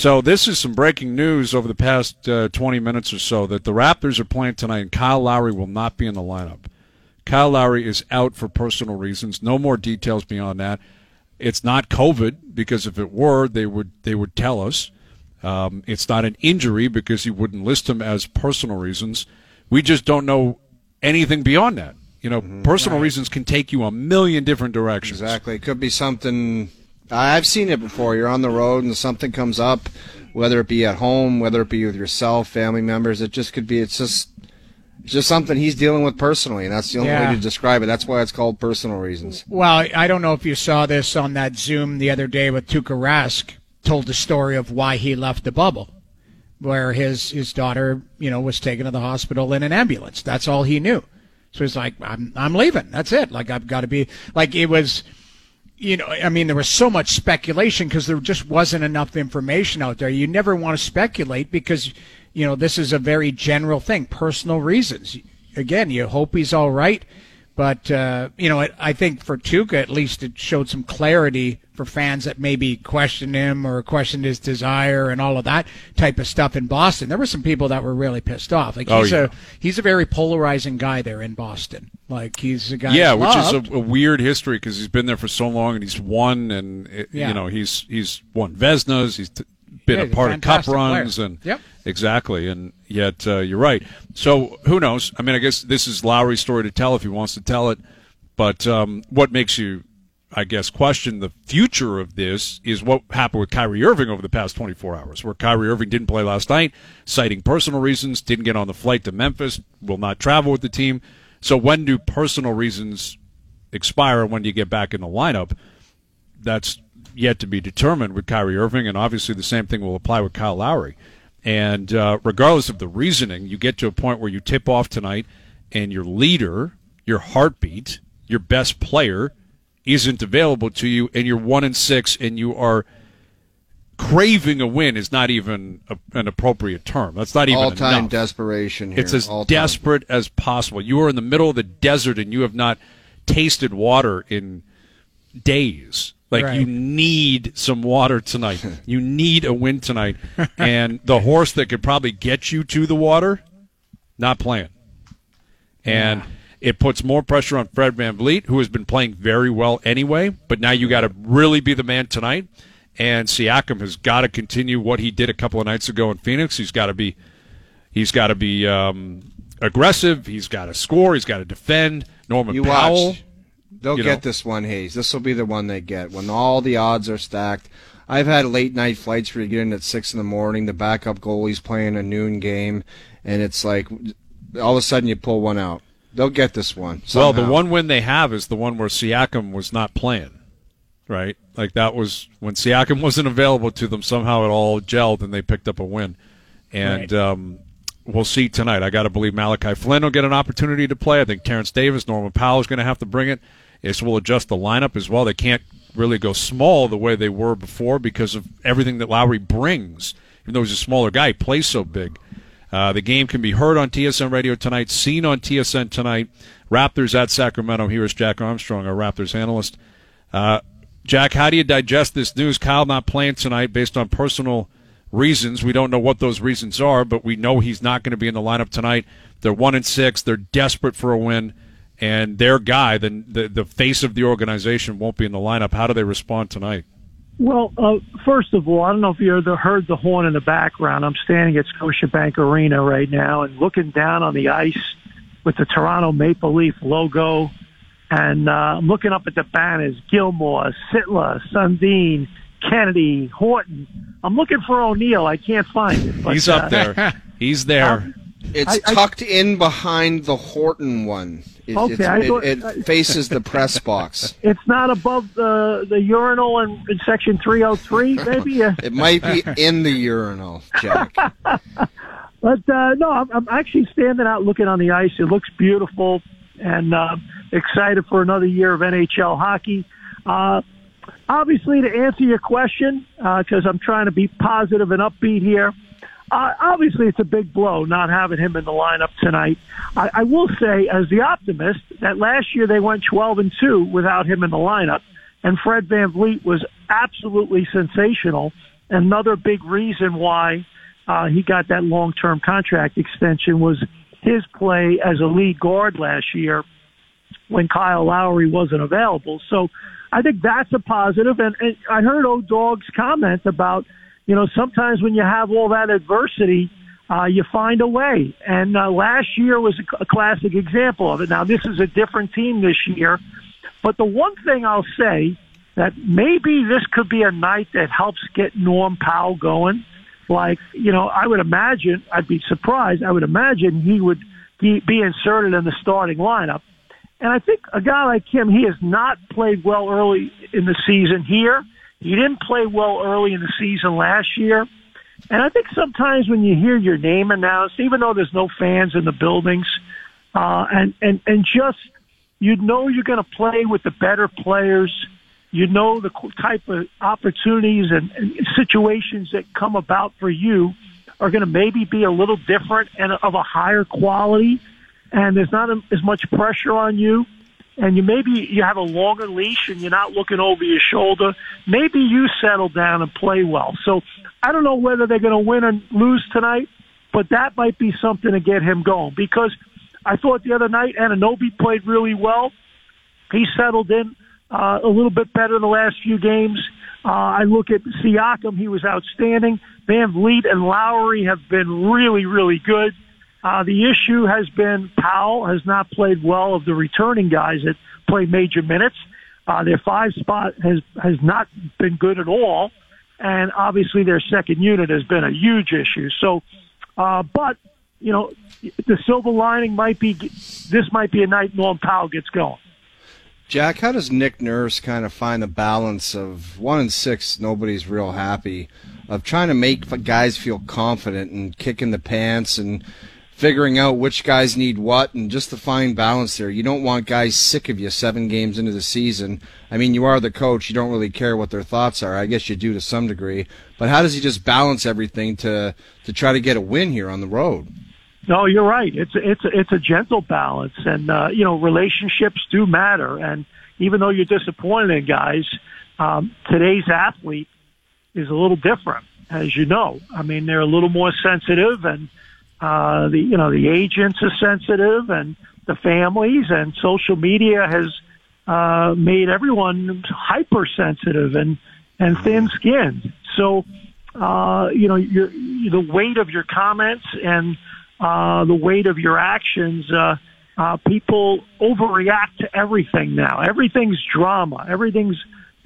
So this is some breaking news over the past 20 minutes or so that the Raptors are playing tonight and Kyle Lowry will not be in the lineup. Kyle Lowry is out for personal reasons. No more details beyond that. It's not COVID, because if it were, they would tell us. It's not an injury, because he wouldn't list him as personal reasons. We just don't know anything beyond that. Personal reasons can take you a million different directions. Exactly. It could be something. I've seen it before. You're on the road and something comes up, whether it be at home, whether it be with yourself, family members. It just could be. It's just something he's dealing with personally, and that's the only way to describe it. That's why it's called personal reasons. Well, I don't know if you saw this on that Zoom the other day with Tuukka Rask, told the story of why he left the bubble, where his daughter, was taken to the hospital in an ambulance. That's all he knew. So he's like, I'm leaving. That's it. Like, I've got to be like, it was, there was so much speculation because there just wasn't enough information out there. You never want to speculate because, this is a very general thing, personal reasons. Again, you hope he's all right. But, I think for Tuukka, at least it showed some clarity for fans that maybe questioned him or questioned his desire and all of that type of stuff in Boston. There were some people that were really pissed off. Like he's a very polarizing guy there in Boston. Like he's a guy. Yeah, which is a weird history because he's been there for so long and he's won and he's won Vezinas. He's been a part of cup runs and exactly. And yet you're right. So who knows? I guess this is Lowry's story to tell if he wants to tell it. But what makes you, I guess, question the future of this is what happened with Kyrie Irving over the past 24 hours, where Kyrie Irving didn't play last night, citing personal reasons, didn't get on the flight to Memphis, will not travel with the team. So when do personal reasons expire and when do you get back in the lineup? That's yet to be determined with Kyrie Irving, and obviously the same thing will apply with Kyle Lowry. And regardless of the reasoning, you get to a point where you tip off tonight and your leader, your heartbeat, your best player isn't available to you, and you're 1-6, and you are craving a win is not even an appropriate term. That's not even all-time enough. Desperation here. It's as desperate as possible. You are in the middle of the desert, and you have not tasted water in days. You need some water tonight. You need a win tonight. And the horse that could probably get you to the water, not playing. And it puts more pressure on Fred VanVleet, who has been playing very well anyway. But now you got to really be the man tonight. And Siakam has got to continue what he did a couple of nights ago in Phoenix. He's got to be aggressive. He's got to score. He's got to defend. Norman Powell. Watch. They'll get this one, Hayes. This will be the one they get when all the odds are stacked. I've had late-night flights where you get in at 6 in the morning, the backup goalie's playing a noon game, and it's like all of a sudden you pull one out. They'll get this one somehow. Well, the one win they have is the one where Siakam was not playing, right? Like that was when Siakam wasn't available to them. Somehow it all gelled, and they picked up a win. And we'll see tonight. I got to believe Malachi Flynn will get an opportunity to play. I think Terrence Davis, Norman Powell is going to have to bring it. This will adjust the lineup as well. They can't really go small the way they were before because of everything that Lowry brings. Even though he's a smaller guy, he plays so big. The game can be heard on TSN Radio tonight, seen on TSN tonight. Raptors at Sacramento. Here is Jack Armstrong, our Raptors analyst. Jack, how do you digest this news? Kyle not playing tonight based on personal reasons. We don't know what those reasons are, but we know he's not going to be in the lineup tonight. They're 1-6. They're desperate for a win. And their guy, the face of the organization, won't be in the lineup. How do they respond tonight? Well, first of all, I don't know if you heard the horn in the background. I'm standing at Scotiabank Arena right now and looking down on the ice with the Toronto Maple Leaf logo. And I'm looking up at the banners, Gilmore, Sittler, Sundin, Kennedy, Horton. I'm looking for O'Neill. I can't find it. But, he's up there. He's there. It's tucked in behind the Horton one. It faces the press box. It's not above the urinal in section 303, maybe? It might be in the urinal, Jack. But, no, I'm actually standing out looking on the ice. It looks beautiful and excited for another year of NHL hockey. Obviously, to answer your question, because I'm trying to be positive and upbeat here, obviously, it's a big blow not having him in the lineup tonight. I will say, as the optimist, that last year they went 12-2 without him in the lineup, and Fred VanVleet was absolutely sensational. another big reason why he got that long-term contract extension was his play as a lead guard last year when Kyle Lowry wasn't available. So I think that's a positive. And I heard O-Dog's comment about, sometimes when you have all that adversity, you find a way. And last year was a classic example of it. Now, this is a different team this year. But the one thing I'll say, that maybe this could be a night that helps get Norm Powell going. Like, I would imagine, I'd be surprised, I would imagine he would be inserted in the starting lineup. And I think a guy like him, he has not played well early in the season here. He didn't play well early in the season last year. And I think sometimes when you hear your name announced, even though there's no fans in the buildings, and just, you're going to play with the better players, the type of opportunities and situations that come about for you are going to maybe be a little different and of a higher quality, and there's not as much pressure on you, and you have a longer leash and you're not looking over your shoulder. Maybe you settle down and play well. So I don't know whether they're going to win or lose tonight, but that might be something to get him going, because I thought the other night Anunoby played really well. He settled in a little bit better the last few games. I look at Siakam, he was outstanding. Van Vliet and Lowry have been really, really good. The issue has been Powell has not played well of the returning guys that play major minutes. Their 5 spot has not been good at all. And obviously their second unit has been a huge issue. So, but, the silver lining might be, this might be a night Norm Powell gets going. Jack, how does Nick Nurse kind of find the balance of 1-6, nobody's real happy, of trying to make guys feel confident and kicking the pants and figuring out which guys need what, and just the fine balance there? You don't want guys sick of you 7 games into the season. I mean, you are the coach. You don't really care what their thoughts are. I guess you do to some degree. But how does he just balance everything to try to get a win here on the road? No, you're right. It's a gentle balance, and relationships do matter. And even though you're disappointed in guys, today's athlete is a little different, as you know. I mean, they're a little more sensitive, and the agents are sensitive, and the families, and social media has made everyone hypersensitive and thin-skinned. So the weight of your comments and the weight of your actions, people overreact to everything now. Everything's drama. Everything's,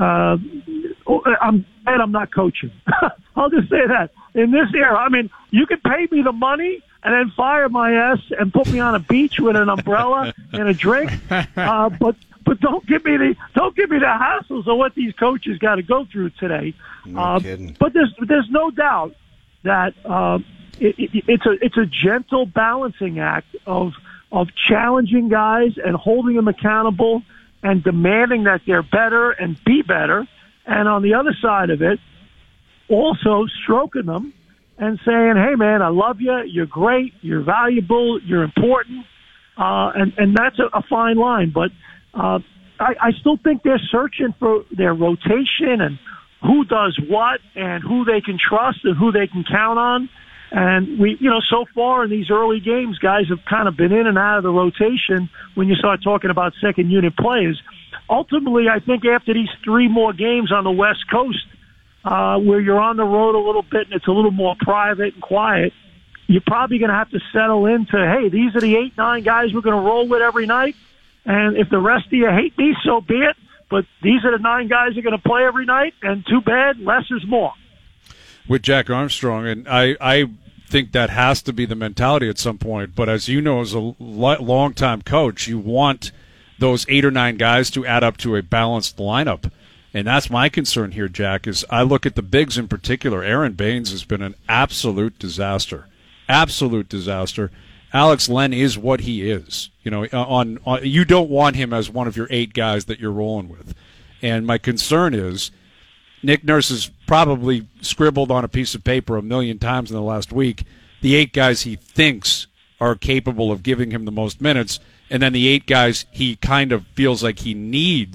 I'm not coaching. I'll just say that. In this era, I mean, you can pay me the money and then fire my ass and put me on a beach with an umbrella and a drink. But don't give me the hassles of what these coaches got to go through today. No kidding. But there's no doubt that it's a gentle balancing act of challenging guys and holding them accountable and demanding that they're better and be better. And on the other side of it, also stroking them and saying, hey, man, I love you. You're great. You're valuable. You're important. And that's a fine line. But I still think they're searching for their rotation and who does what and who they can trust and who they can count on. And so far in these early games, guys have kind of been in and out of the rotation when you start talking about second unit players. Ultimately, I think after these 3 more games on the West Coast, where you're on the road a little bit and it's a little more private and quiet, you're probably going to have to settle into, hey, these are the 8-9 guys we're going to roll with every night. And if the rest of you hate me, so be it. But these are the 9 guys that are going to play every night, and too bad, less is more. With Jack Armstrong, and I think that has to be the mentality at some point. But as you know, as a long-time coach, you want those 8 or 9 guys to add up to a balanced lineup. And that's my concern here, Jack, is I look at the bigs in particular. Aaron Baines has been an absolute disaster. Absolute disaster. Alex Len is what he is. You don't want him as one of your 8 guys that you're rolling with. And my concern is Nick Nurse has probably scribbled on a piece of paper 1,000,000 times in the last week the 8 guys he thinks are capable of giving him the most minutes, and then the 8 guys he kind of feels like he needs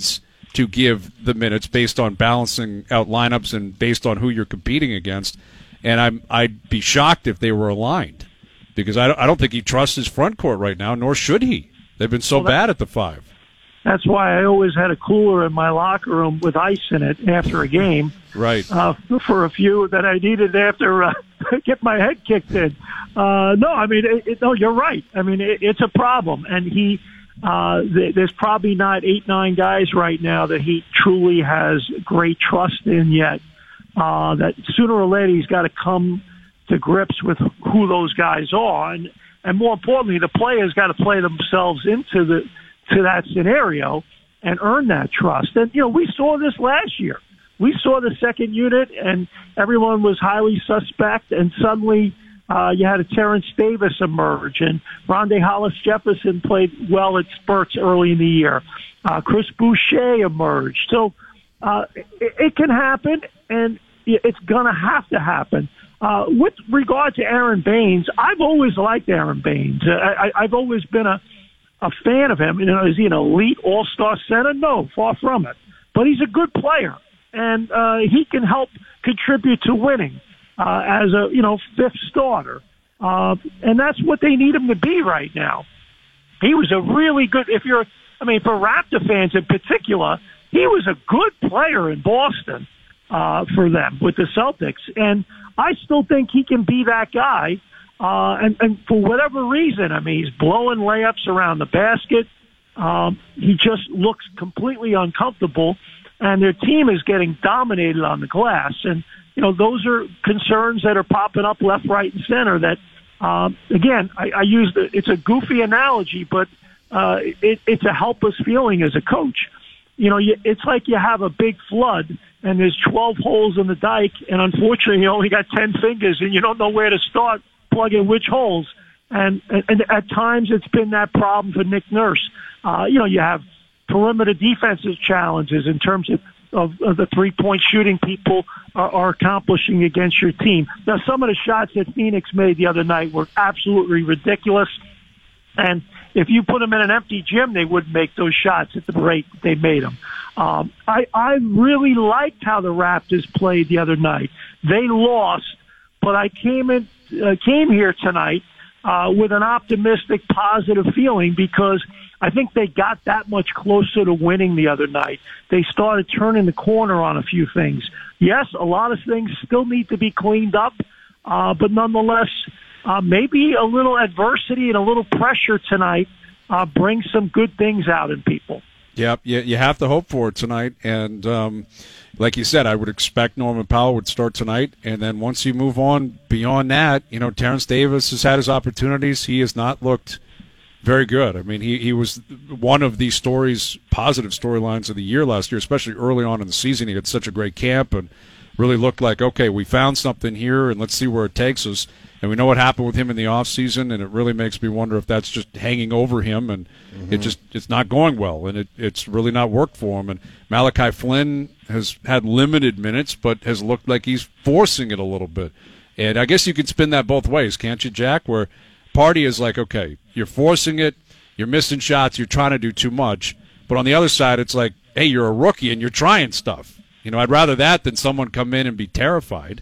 to give the minutes based on balancing out lineups and based on who you're competing against. And I'd be shocked if they were aligned, because I don't think he trusts his front court right now, nor should he. They've been so bad at the 5. That's why I always had a cooler in my locker room with ice in it after a game. Right. For a few that I needed after get my head kicked in. No, I mean, no, you're right. I mean, it's a problem. And there's probably not 8-9 guys right now that he truly has great trust in yet. That sooner or later he's got to come to grips with who those guys are. And more importantly, the players got to play themselves into that scenario and earn that trust. And, we saw this last year. We saw the second unit, and everyone was highly suspect, and suddenly you had a Terrence Davis emerge, and Rondae Hollis-Jefferson played well at spurts early in the year. Chris Boucher emerged. So it can happen, and it's going to have to happen. With regard to Aaron Baines, I've always liked Aaron Baines. I've always been a fan of him. Is he an elite all-star center? No, far from it. But he's a good player, and he can help contribute to winning as a fifth starter. And that's what they need him to be right now. He was a really good. For Raptor fans in particular, he was a good player in Boston for them with the Celtics, and I still think he can be that guy. And for whatever reason, he's blowing layups around the basket. He just looks completely uncomfortable, and their team is getting dominated on the glass. And, those are concerns that are popping up left, right, and center that, again, I use it's a goofy analogy, but it's a helpless feeling as a coach. It's like you have a big flood and there's 12 holes in the dike, and unfortunately you only got 10 fingers and you don't know where to start plugging which holes. And at times it's been that problem for Nick Nurse. You have perimeter defensive challenges in terms of the three-point shooting people are accomplishing against your team. Now, some of the shots that Phoenix made the other night were absolutely ridiculous. And if you put them in an empty gym, they wouldn't make those shots at the rate they made them. I really liked how the Raptors played the other night. They lost, but I came here tonight with an optimistic, positive feeling because I think they got that much closer to winning the other night. They started turning the corner on a few things. Yes, a lot of things still need to be cleaned up, but nonetheless, maybe a little adversity and a little pressure tonight brings some good things out in people. Yep, you have to hope for it tonight. And like you said, I would expect Norman Powell would start tonight. And then once you move on beyond that, Terrence Davis has had his opportunities. He has not looked very good. He was one of the positive storylines of the year last year, especially early on in the season. He had such a great camp and really looked like, okay, we found something here and let's see where it takes us. And we know what happened with him in the offseason, and it really makes me wonder if that's just hanging over him, and it's not going well, and it's really not worked for him. And Malachi Flynn has had limited minutes, but has looked like he's forcing it a little bit. And I guess you could spin that both ways, can't you, Jack? Where party is like, okay, you're forcing it, you're missing shots, you're trying to do too much. But on the other side, it's like, hey, you're a rookie and you're trying stuff. I'd rather that than someone come in and be terrified.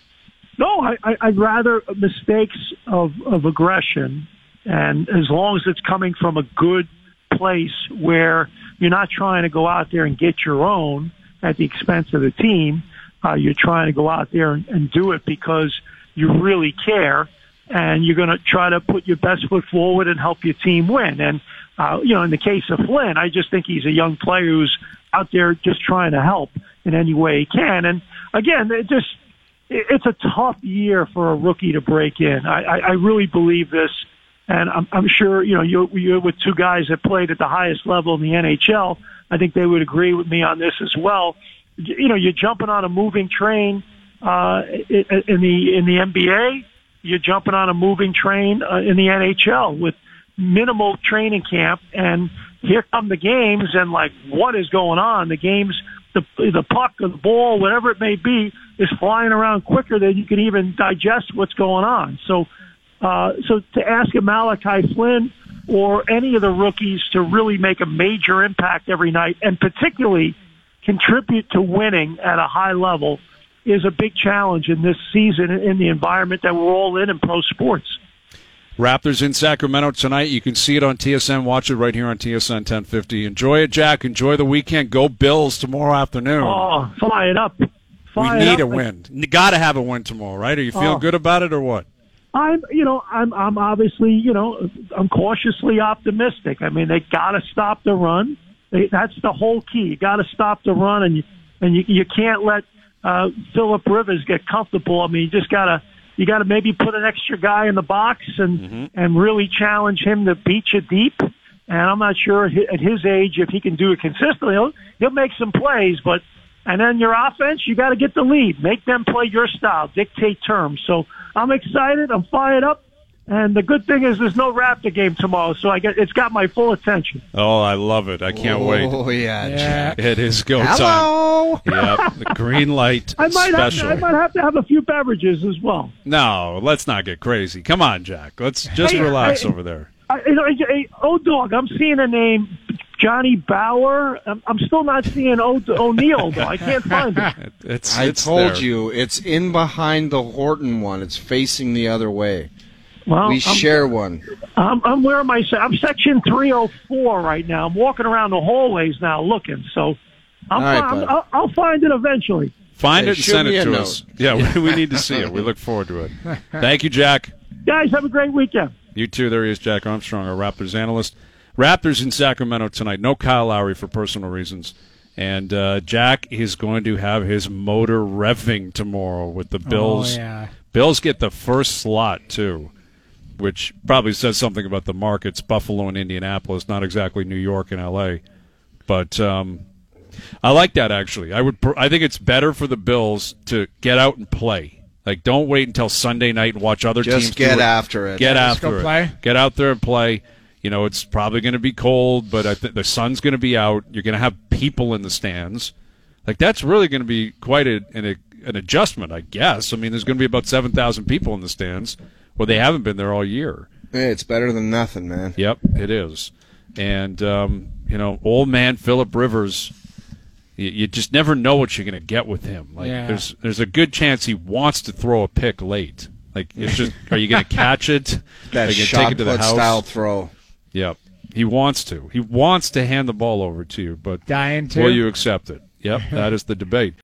No, I'd rather mistakes of aggression, and as long as it's coming from a good place where you're not trying to go out there and get your own at the expense of the team, you're trying to go out there and do it because you really care, and you're going to try to put your best foot forward and help your team win. And, in the case of Flynn, I just think he's a young player who's out there just trying to help in any way he can. And, again, it's a tough year for a rookie to break in. I really believe this, and I'm sure you're with two guys that played at the highest level in the NHL. I think they would agree with me on this as well. You're jumping on a moving train in the NBA. You're jumping on a moving train in the NHL with minimal training camp, and here come the games, and what is going on? The games. The puck or the ball, whatever it may be, is flying around quicker than you can even digest what's going on. So to ask a Malachi Flynn or any of the rookies to really make a major impact every night, and particularly contribute to winning at a high level, is a big challenge in this season in the environment that we're all in pro sports. Raptors in Sacramento tonight. You can see it on TSN. Watch it right here on TSN 1050. Enjoy it, Jack. Enjoy the weekend. Go Bills tomorrow afternoon. Oh, fly it up. We need a win. You got to have a win tomorrow, right? Are you feeling good about it or what? I'm obviously, I'm cautiously optimistic. I mean, they got to stop the run. That's the whole key. You got to stop the run, and you can't let Phillip Rivers get comfortable. I mean, you got to maybe put an extra guy in the box and really challenge him to beat you deep. And I'm not sure at his age if he can do it consistently. He'll make some plays, and then your offense, you got to get the lead. Make them play your style, dictate terms. So I'm excited. I'm fired up. And the good thing is there's no Raptor game tomorrow, so it's got my full attention. Oh, I love it. I can't wait. Oh, yeah. It is go time. Yeah, the green light special. I might have to have a few beverages as well. No, let's not get crazy. Come on, Jack. Let's just relax over there. Dog, I'm seeing a name, Johnny Bauer. I'm still not seeing O'Neal, though. I can't find it. I told you, it's in behind the Horton one. It's facing the other way. Well, we share one. I'm wearing I'm section 304 right now. I'm walking around the hallways now looking. So I'll find it eventually. Find it and send it to us. Yeah, we need to see it. We look forward to it. Thank you, Jack. Guys, have a great weekend. You too. There he is, Jack Armstrong, our Raptors analyst. Raptors in Sacramento tonight. No Kyle Lowry for personal reasons. And Jack is going to have his motor revving tomorrow with the Bills. Oh, yeah. Bills get the first slot, too, which probably says something about the markets, Buffalo and Indianapolis, not exactly New York and L.A. But I like that, actually. I think it's better for the Bills to get out and play. Like, don't wait until Sunday night and watch other teams. Just get after it. Get after it. Play. Get out there and play. It's probably going to be cold, but I think the sun's going to be out. You're going to have people in the stands. Like, that's really going to be quite an adjustment, I guess. I mean, there's going to be about 7,000 people in the stands. Well, they haven't been there all year. Hey, it's better than nothing, man. Yep, it is. And, old man Phillip Rivers, you just never know what you're going to get with him. Like, there's a good chance he wants to throw a pick late. Like, it's just, are you going to catch it? That shot put style throw. Yep. He wants to. He wants to hand the ball over to you, but dying to. Will you accept it? Yep, that is the debate.